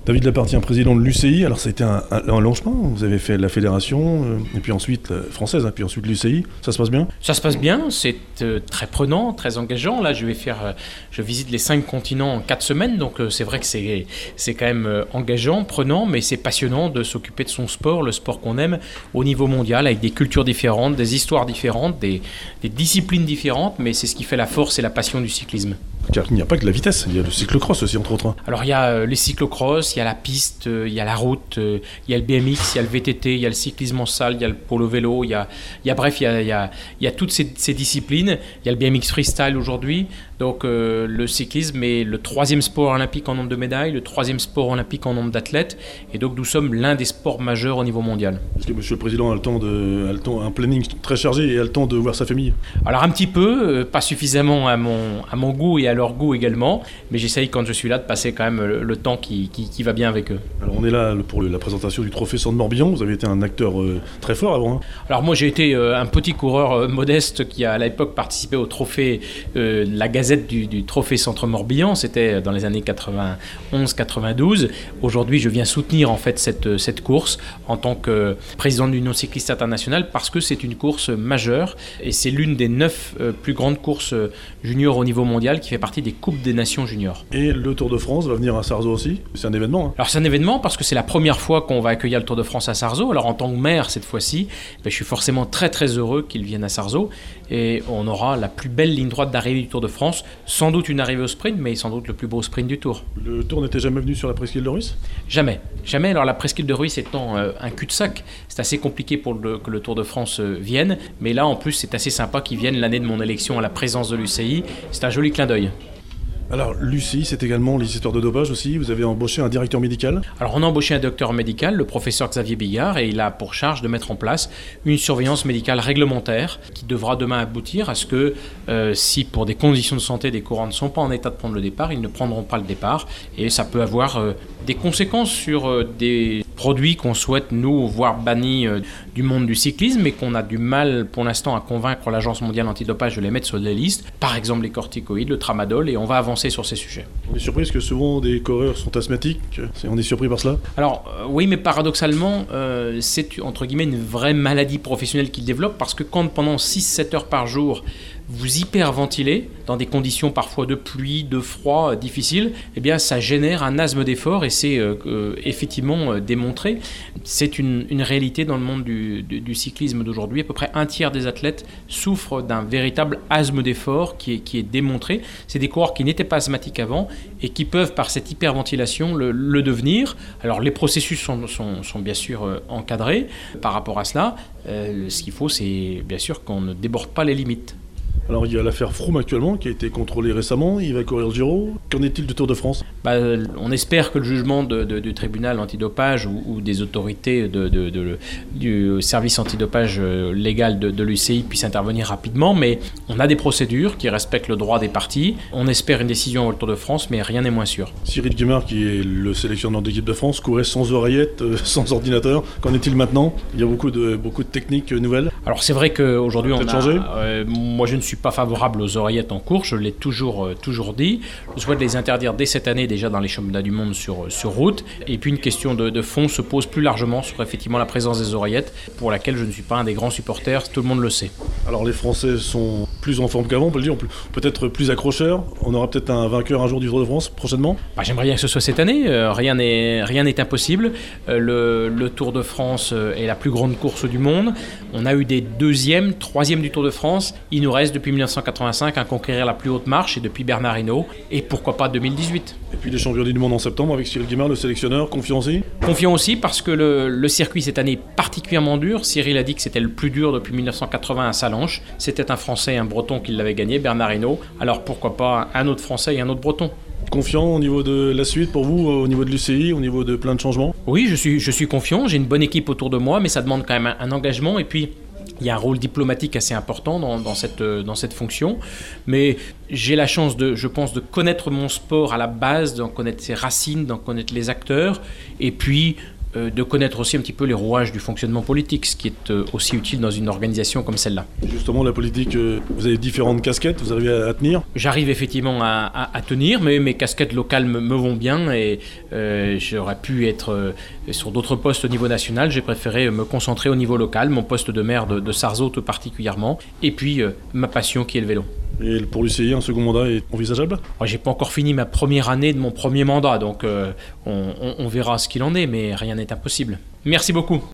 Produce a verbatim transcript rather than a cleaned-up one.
David Lappartient, président de l'U C I. Alors ça a été un, un, un long chemin. Vous avez fait la fédération, euh, et puis ensuite la française, hein, puis ensuite l'U C I. Ça se passe bien? Ça se passe bien, c'est euh, très prenant, très engageant. Là, je vais faire, euh, je visite les cinq continents en quatre semaines, donc euh, c'est vrai que c'est, c'est quand même euh, engageant, prenant, mais c'est passionnant de s'occuper de son sport, le sport qu'on aime, au niveau mondial, avec des cultures différentes, des histoires différentes, des, des disciplines différentes, mais c'est ce qui fait la force et la passion du cyclisme. Car il n'y a pas que la vitesse, il y a le cyclocross aussi, entre autres. Alors il y a euh, les cyclocross, il y a la piste, euh, il y a la route, euh, il y a le B M X, il y a le V T T, il y a le cyclisme en salle, il y a le polo vélo, il y a, il y a bref, il y a, il y a, il y a toutes ces, ces disciplines. Il y a le B M X freestyle aujourd'hui. Donc euh, le cyclisme est le troisième sport olympique en nombre de médailles, le troisième sport olympique en nombre d'athlètes. Et donc nous sommes l'un des sports majeurs au niveau mondial. Est-ce que Monsieur le Président a le temps de, a le temps, un planning très chargé et a le temps de voir sa famille? Alors un petit peu, euh, pas suffisamment à mon, à mon goût et à leur goût également, mais j'essaye quand je suis là de passer quand même le, le temps qui, qui, qui va bien avec eux. Alors on est là pour le, la présentation du trophée Centre-Morbihan. Vous avez été un acteur euh, très fort avant. Hein. Alors moi j'ai été euh, un petit coureur euh, modeste qui a à l'époque participé au trophée, euh, la gazette du, du trophée Centre-Morbihan, c'était dans les années quatre-vingt-onze quatre-vingt-douze. Aujourd'hui je viens soutenir en fait cette, cette course en tant que président de l'Union cycliste internationale parce que c'est une course majeure et c'est l'une des neuf euh, plus grandes courses juniors au niveau mondial qui fait partie des Coupes des Nations juniors. Et le Tour de France va venir à Sarzeau aussi. C'est un événement. Hein. Alors c'est un événement parce que c'est la première fois qu'on va accueillir le Tour de France à Sarzeau. Alors en tant que maire cette fois-ci, ben, je suis forcément très très heureux qu'il vienne à Sarzeau et on aura la plus belle ligne droite d'arrivée du Tour de France. Sans doute une arrivée au sprint, mais sans doute le plus beau sprint du Tour. Le Tour n'était jamais venu sur la presqu'île de Ruisse? Jamais. Jamais. Alors la presqu'île de Ruisse étant euh, un cul-de-sac, c'est assez compliqué pour le, que le Tour de France euh, vienne. Mais là, en plus, c'est assez sympa qu'il vienne l'année de mon élection à la présidence de l'U C I. C'est un joli clin d'œil. Alors, l'U C I, c'est également les histoires de dopage aussi. Vous avez embauché un directeur médical? Alors, on a embauché un docteur médical, le professeur Xavier Bigard, et il a pour charge de mettre en place une surveillance médicale réglementaire qui devra demain aboutir à ce que, euh, si pour des conditions de santé, des coureurs ne sont pas en état de prendre le départ, ils ne prendront pas le départ. Et ça peut avoir euh, des conséquences sur euh, des produits qu'on souhaite, nous, voir bannis euh, du monde du cyclisme, mais qu'on a du mal, pour l'instant, à convaincre l'Agence mondiale antidopage de les mettre sur des listes. Par exemple, les corticoïdes, le tramadol, et on va avancer sur ces sujets. On est surpris parce que souvent des coureurs sont asthmatiques. On est surpris par cela? Alors euh, oui, mais paradoxalement, euh, c'est entre guillemets une vraie maladie professionnelle qu'ils développent parce que quand pendant six sept heures par jour, vous hyperventilez dans des conditions parfois de pluie, de froid euh, difficiles, eh bien ça génère un asthme d'effort et c'est euh, euh, effectivement euh, démontré. C'est une, une réalité dans le monde du, du, du cyclisme d'aujourd'hui. À peu près un tiers des athlètes souffrent d'un véritable asthme d'effort qui est, qui est démontré. C'est des coureurs qui n'étaient pas asthmatiques avant et qui peuvent par cette hyperventilation le, le devenir. Alors les processus sont, sont, sont bien sûr euh, encadrés par rapport à cela. Euh, ce qu'il faut, c'est bien sûr qu'on ne déborde pas les limites. Alors il y a l'affaire Froome actuellement qui a été contrôlée récemment, il va courir le Giro. Qu'en est-il du Tour de France? bah, On espère que le jugement de, de, du tribunal antidopage ou, ou des autorités de, de, de, du service antidopage légal de, de l'U C I puisse intervenir rapidement, mais on a des procédures qui respectent le droit des parties. On espère une décision au Tour de France, mais rien n'est moins sûr. Cyril Guimard, qui est le sélectionneur d'équipe de France, courait sans oreillette, euh, sans ordinateur. Qu'en est-il maintenant? Il y a beaucoup de, beaucoup de techniques nouvelles. Alors c'est vrai qu'aujourd'hui on a... changé Euh, moi je ne suis pas favorable aux oreillettes en course, je l'ai toujours, euh, toujours dit. Je souhaite les interdire dès cette année déjà dans les championnats du monde sur, sur route. Et puis une question de, de fond se pose plus largement sur effectivement la présence des oreillettes, pour laquelle je ne suis pas un des grands supporters, tout le monde le sait. Alors les Français sont plus en forme qu'avant, on peut le dire, peut-être plus accrocheurs. On aura peut-être un vainqueur un jour du Tour de France prochainement. Bah, j'aimerais bien que ce soit cette année, euh, rien n'est, rien n'est impossible. Euh, le, le Tour de France euh, est la plus grande course du monde. On a eu des deuxièmes, troisièmes du Tour de France. Il nous reste depuis dix-neuf cent quatre-vingt-cinq à conquérir la plus haute marche et depuis Bernard Hinault. Et pourquoi pas deux mille dix-huit. Et puis les championnats du monde en septembre avec Cyril Guimard, le sélectionneur, confiant aussi? Confiant aussi parce que le, le circuit cette année est particulièrement dur. Cyril a dit que c'était le plus dur depuis dix-neuf cent quatre-vingts à Sallanches. C'était un Français et un Breton qui l'avait gagné, Bernard Hinault. Alors pourquoi pas un autre Français et un autre Breton? Confiant au niveau de la suite pour vous, au niveau de l'U C I, au niveau de plein de changements? Oui, je suis, je suis confiant. J'ai une bonne équipe autour de moi, mais ça demande quand même un, un engagement. Et puis, il y a un rôle diplomatique assez important dans, dans, cette, dans cette fonction. Mais j'ai la chance, de, je pense, de connaître mon sport à la base, d'en connaître ses racines, d'en connaître les acteurs. Et puis, euh, de connaître aussi un petit peu les rouages du fonctionnement politique, ce qui est euh, aussi utile dans une organisation comme celle-là. Justement, la politique, euh, vous avez différentes casquettes, vous arrivez à, à tenir? J'arrive effectivement à, à, à tenir, mais mes casquettes locales me, me vont bien et euh, j'aurais pu être euh, sur d'autres postes au niveau national. J'ai préféré me concentrer au niveau local, mon poste de maire de, de Sarzeau tout particulièrement, et puis euh, ma passion qui est le vélo. Et pour l'U C I, un second mandat est envisageable? Je n'ai pas encore fini ma première année de mon premier mandat, donc euh, on, on, on verra ce qu'il en est, mais rien n'est impossible. Merci beaucoup.